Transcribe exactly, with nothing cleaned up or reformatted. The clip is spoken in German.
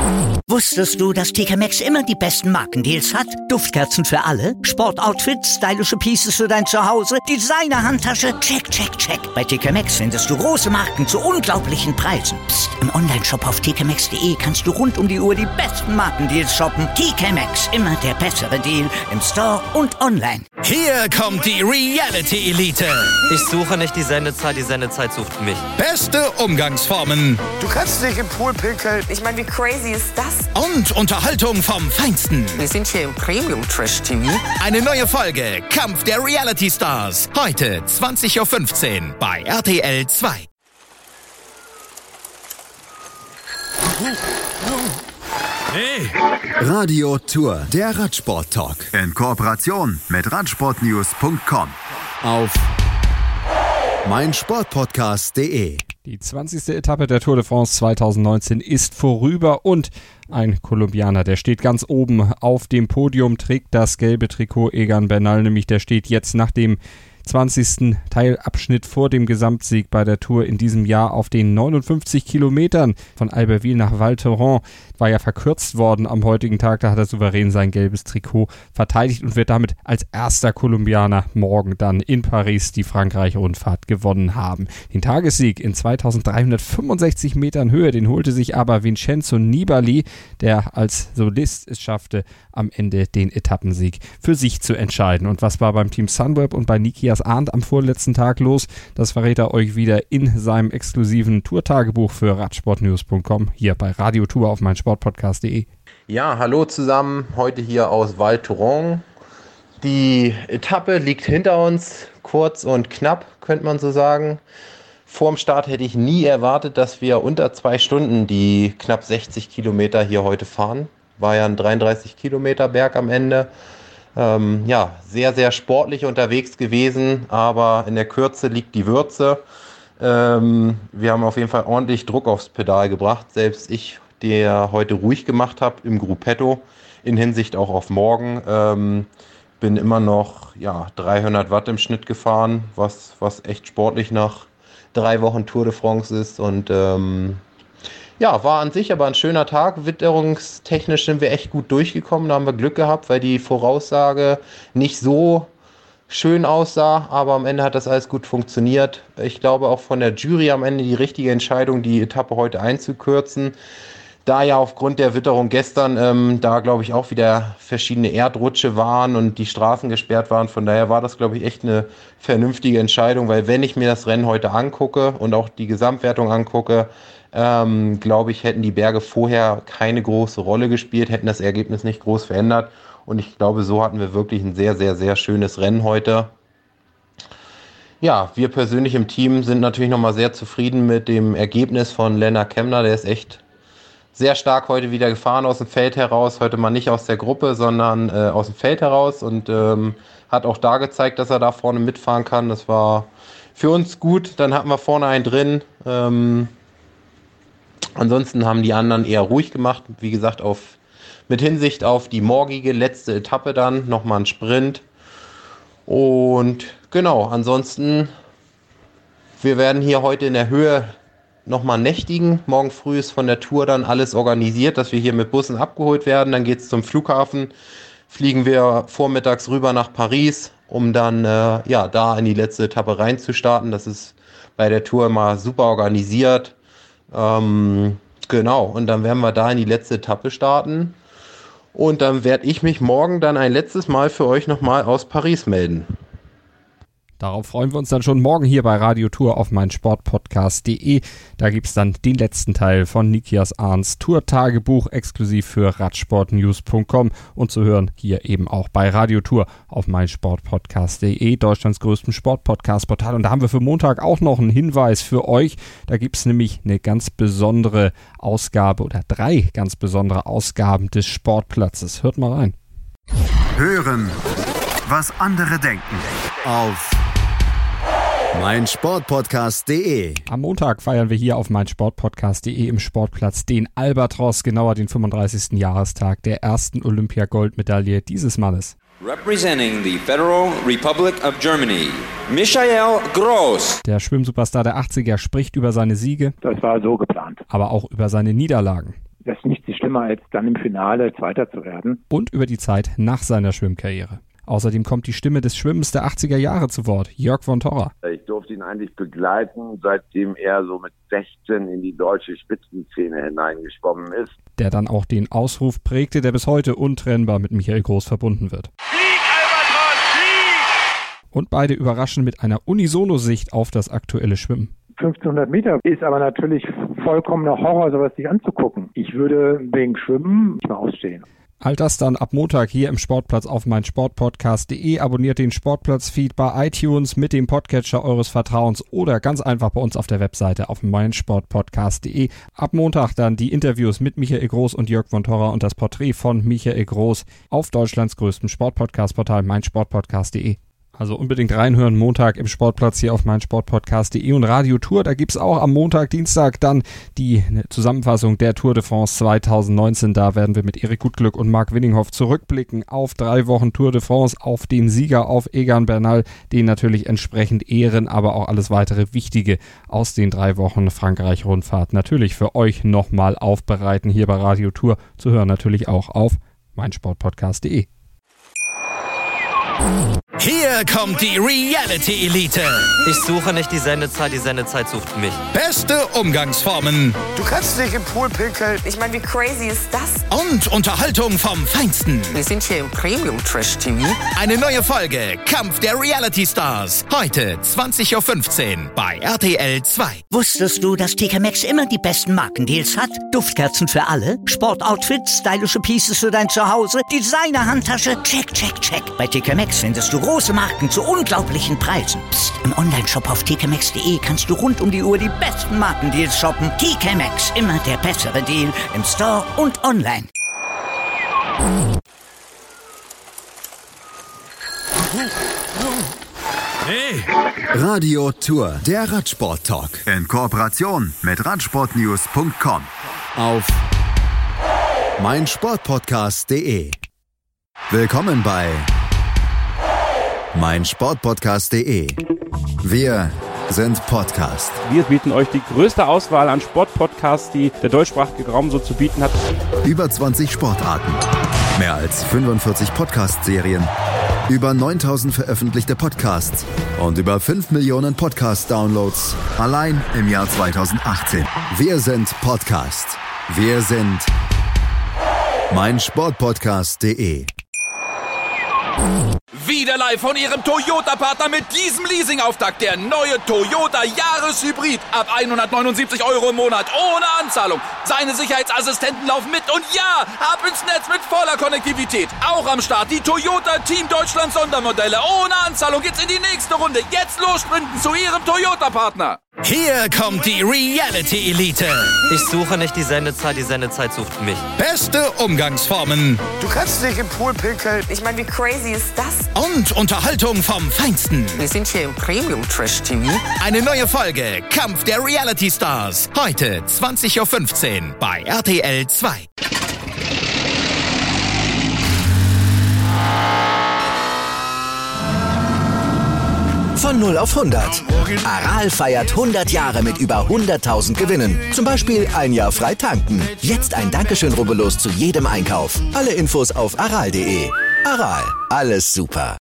Wusstest du, dass T K Maxx immer die besten Markendeals hat? Duftkerzen für alle, Sportoutfits, stylische Pieces für dein Zuhause, Designer-Handtasche, check, check, check. Bei T K Maxx findest du große Marken zu unglaublichen Preisen. Psst. Im Onlineshop auf t k maxx punkt d e kannst du rund um die Uhr die besten Markendeals shoppen. T K Maxx, immer der bessere Deal im Store und online. Hier kommt die Reality Elite. Ich suche nicht die Sendezeit, die Sendezeit sucht mich. Beste Umgangsformen. Du kannst nicht im Pool pinkeln. Ich meine, wie crazy ist das? Und Unterhaltung vom Feinsten. Wir sind hier im Premium-Trash-T V. Eine neue Folge Kampf der Reality Stars. Heute zwanzig Uhr fünfzehn bei R T L zwei. Hey. Radio Tour, der Radsport-Talk. In Kooperation mit radsportnews punkt com. Auf meinsportpodcast punkt de. Die zwanzigste Etappe der Tour de France zweitausendneunzehn ist vorüber und ein Kolumbianer, der steht ganz oben auf dem Podium, trägt das gelbe Trikot. Egan Bernal, nämlich der steht jetzt nach dem zwanzigsten Teilabschnitt vor dem Gesamtsieg bei der Tour in diesem Jahr auf den neunundfünfzig Kilometern von Albertville nach Val Thorens. War ja verkürzt worden am heutigen Tag, da hat er souverän sein gelbes Trikot verteidigt und wird damit als erster Kolumbianer morgen dann in Paris die Frankreich-Rundfahrt gewonnen haben. Den Tagessieg in zweitausenddreihundertfünfundsechzig Metern Höhe, den holte sich aber Vincenzo Nibali, der als Solist es schaffte, am Ende den Etappensieg für sich zu entscheiden. Und was war beim Team Sunweb und bei Nikias Arndt am vorletzten Tag los? Das verrät er euch wieder in seinem exklusiven Tourtagebuch für radsportnews punkt com hier bei Radio Tour auf meinsportpodcast punkt de. Ja, hallo zusammen, heute hier aus Val Thorens. Die Etappe liegt hinter uns, kurz und knapp, könnte man so sagen. Vorm Start hätte ich nie erwartet, dass wir unter zwei Stunden die knapp sechzig Kilometer hier heute fahren. War ja ein dreiunddreißig Kilometer Berg am Ende. Ähm, ja, sehr, sehr sportlich unterwegs gewesen, aber in der Kürze liegt die Würze. Ähm, wir haben auf jeden Fall ordentlich Druck aufs Pedal gebracht. Selbst ich, der heute ruhig gemacht habe im Gruppetto, in Hinsicht auch auf morgen, ähm, bin immer noch ja, dreihundert Watt im Schnitt gefahren, was, was echt sportlich nach drei Wochen Tour de France ist. Und ähm, ja, war an sich aber ein schöner Tag. Witterungstechnisch sind wir echt gut durchgekommen. Da haben wir Glück gehabt, weil die Voraussage nicht so schön aussah. Aber am Ende hat das alles gut funktioniert. Ich glaube auch von der Jury am Ende die richtige Entscheidung, die Etappe heute einzukürzen. Da ja aufgrund der Witterung gestern, ähm, da glaube ich auch wieder verschiedene Erdrutsche waren und die Straßen gesperrt waren. Von daher war das, glaube ich, echt eine vernünftige Entscheidung. Weil wenn ich mir das Rennen heute angucke und auch die Gesamtwertung angucke, Ähm, glaube ich, hätten die Berge vorher keine große Rolle gespielt, hätten das Ergebnis nicht groß verändert. Und ich glaube, so hatten wir wirklich ein sehr, sehr, sehr schönes Rennen heute. Ja, wir persönlich im Team sind natürlich nochmal sehr zufrieden mit dem Ergebnis von Lennart Kämna. Der ist echt sehr stark heute wieder gefahren aus dem Feld heraus. Heute mal nicht aus der Gruppe, sondern äh, aus dem Feld heraus. Und ähm, hat auch da gezeigt, dass er da vorne mitfahren kann. Das war für uns gut. Dann hatten wir vorne einen drin. Ähm, Ansonsten haben die anderen eher ruhig gemacht. Wie gesagt, auf, mit Hinsicht auf die morgige letzte Etappe dann nochmal ein Sprint. Und genau, ansonsten, wir werden hier heute in der Höhe nochmal nächtigen. Morgen früh ist von der Tour dann alles organisiert, dass wir hier mit Bussen abgeholt werden. Dann geht es zum Flughafen. Fliegen wir vormittags rüber nach Paris, um dann äh, ja, da in die letzte Etappe reinzustarten. Das ist bei der Tour immer super organisiert. Ähm, genau, und dann werden wir da in die letzte Etappe starten und dann werde ich mich morgen dann ein letztes Mal für euch nochmal aus Paris melden. Darauf freuen wir uns dann schon morgen hier bei Radio Tour auf meinsportpodcast punkt de. Da gibt es dann den letzten Teil von Nikias Arndts Tour-Tagebuch exklusiv für radsportnews punkt com und zu hören hier eben auch bei Radio Tour auf meinsportpodcast punkt de, Deutschlands größtem Sportpodcast-Portal. Und da haben wir für Montag auch noch einen Hinweis für euch. Da gibt es nämlich eine ganz besondere Ausgabe oder drei ganz besondere Ausgaben des Sportplatzes. Hört mal rein. Hören, was andere denken. Auf meinsportpodcast punkt de. Am Montag feiern wir hier auf meinsportpodcast punkt de im Sportplatz den Albatros, genauer den fünfunddreißigsten Jahrestag der ersten Olympia-Goldmedaille dieses Mannes. Representing the Federal Republic of Germany, Michael Gross. Der Schwimmsuperstar der achtziger spricht über seine Siege. Das war so geplant. Aber auch über seine Niederlagen. Das ist nichts Schlimmes Probleme, als dann im Finale Zweiter zu werden. Und über die Zeit nach seiner Schwimmkarriere. Außerdem kommt die Stimme des Schwimmens der achtziger Jahre zu Wort, Jörg von Torra. Ich durfte ihn eigentlich begleiten, seitdem er so mit sechzehn in die deutsche Spitzenszene hineingeschwommen ist. Der dann auch den Ausruf prägte, der bis heute untrennbar mit Michael Groß verbunden wird. Flieg, Albatros, flieg! Und beide überraschen mit einer Unisono-Sicht auf das aktuelle Schwimmen. fünfzehnhundert Meter ist aber natürlich vollkommener Horror, sowas sich anzugucken. Ich würde wegen Schwimmen nicht mehr ausstehen. All das dann ab Montag hier im Sportplatz auf meinsportpodcast punkt de. Abonniert den Sportplatz-Feed bei iTunes mit dem Podcatcher eures Vertrauens oder ganz einfach bei uns auf der Webseite auf meinsportpodcast punkt de. Ab Montag dann die Interviews mit Michael Groß und Jörg von Torra und das Porträt von Michael Groß auf Deutschlands größtem Sportpodcast-Portal meinsportpodcast punkt de. Also unbedingt reinhören, Montag im Sportplatz hier auf meinsportpodcast punkt de und Radio Tour. Da gibt's auch am Montag, Dienstag dann die Zusammenfassung der Tour de France zwanzig neunzehn. Da werden wir mit Erik Gutglück und Marc Winninghoff zurückblicken auf drei Wochen Tour de France, auf den Sieger, auf Egan Bernal, den natürlich entsprechend ehren, aber auch alles weitere Wichtige aus den drei Wochen Frankreich-Rundfahrt natürlich für euch nochmal aufbereiten, hier bei Radio Tour, zu hören natürlich auch auf meinsportpodcast punkt de. Hier kommt die Reality Elite. Ich suche nicht die Sendezeit, die Sendezeit sucht mich. Beste Umgangsformen. Du kannst nicht im Pool pinkeln. Ich meine, wie crazy ist das? Und Unterhaltung vom Feinsten. Wir sind hier im Premium Trash T V. Eine neue Folge Kampf der Reality Stars. Heute zwanzig Uhr fünfzehn bei R T L zwei. Wusstest du, dass T K Maxx immer die besten Markendeals hat? Duftkerzen für alle, Sportoutfits, stylische Pieces für dein Zuhause, Designer-Handtasche, check, check, check. Bei T K Maxx findest du große Marken zu unglaublichen Preisen. Psst. Im Onlineshop auf t k maxx punkt de kannst du rund um die Uhr die besten Markendeals shoppen. T K Maxx, immer der bessere Deal im Store und online. Hey! Radio Tour, der Radsport-Talk. In Kooperation mit radsportnews punkt com. Auf meinsportpodcast punkt de. Willkommen bei meinsportpodcast punkt de. Wir sind Podcast. Wir bieten euch die größte Auswahl an Sportpodcasts, die der deutschsprachige Raum so zu bieten hat. Über zwanzig Sportarten, mehr als fünfundvierzig Podcast-Serien, über neuntausend veröffentlichte Podcasts und über fünf Millionen Podcast-Downloads allein im Jahr zweitausendachtzehn. Wir sind Podcast. Wir sind meinsportpodcast punkt de. Wieder live von Ihrem Toyota-Partner mit diesem Leasing-Auftakt. Der neue Toyota Jahreshybrid. Ab hundertneunundsiebzig Euro im Monat. Ohne Anzahlung. Seine Sicherheitsassistenten laufen mit. Und ja, ab ins Netz mit voller Konnektivität. Auch am Start die Toyota Team Deutschland Sondermodelle. Ohne Anzahlung geht's in die nächste Runde. Jetzt los sprinten zu Ihrem Toyota-Partner. Hier kommt die Reality Elite. Ich suche nicht die Sendezeit, die Sendezeit sucht mich. Beste Umgangsformen. Du kannst nicht im Pool pinkeln. Ich meine, wie crazy ist das? Und Unterhaltung vom Feinsten. Wir sind hier im Premium Trash T V. Eine neue Folge Kampf der Reality Stars. Heute zwanzig Uhr fünfzehn bei R T L zwei. Von null auf hundert. Aral feiert hundert Jahre mit über hunderttausend Gewinnen. Zum Beispiel ein Jahr frei tanken. Jetzt ein Dankeschön, rubbellos zu jedem Einkauf. Alle Infos auf aral punkt de. Aral, alles super.